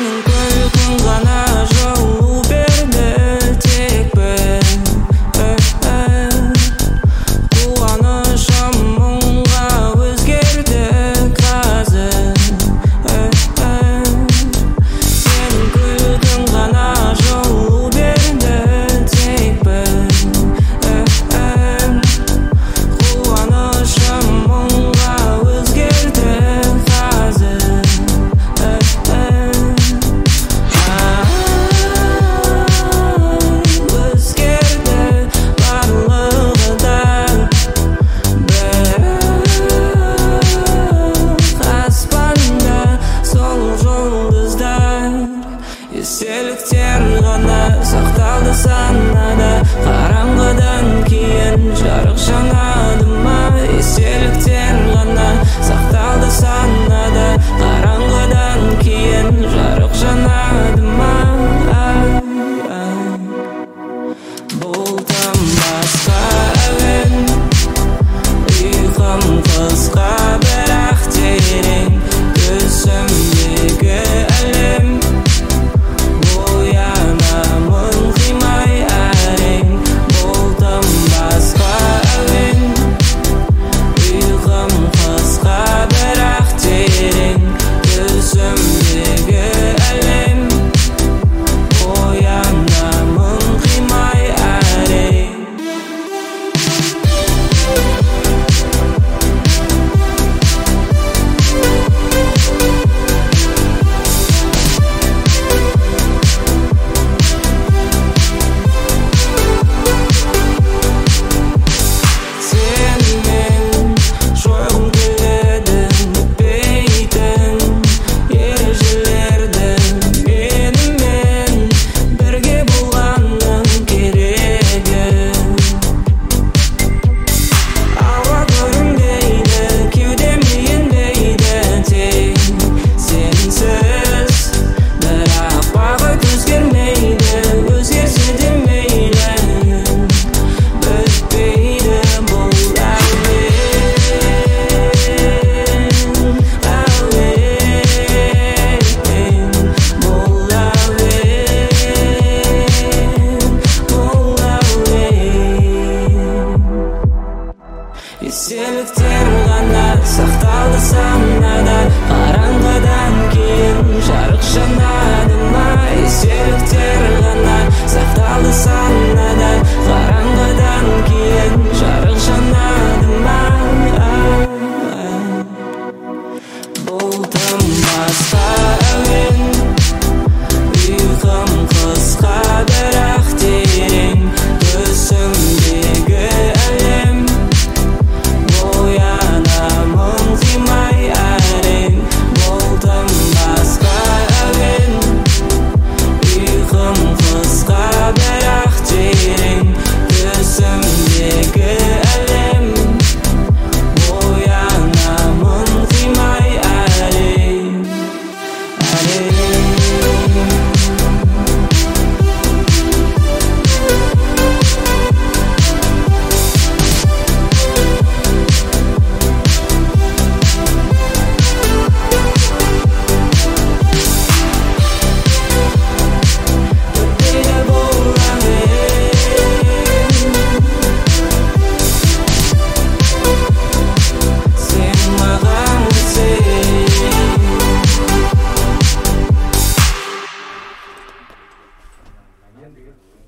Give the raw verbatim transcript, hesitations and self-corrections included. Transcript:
Естеліктер ғана сақталды санада, қараңғыдан кейін жарық жанады ма? Естеліктер ғана сақталды санада, қараңғыдан кейін жарық жанады ма? Бұлтам басқа әуен, ұйқым қысқа бірақ терең, түсімдегі әлем Естеліктер ғана сақталды санада, қараңғыдан кейін жарық жанады ма? Естеліктер ғана сақталды санада, қараңғыдан кейін жарық жанады ма? Бұлтым басқа әуен, ұйқым қысқа бірақ терең, түсімдегі әлем Bien, bien.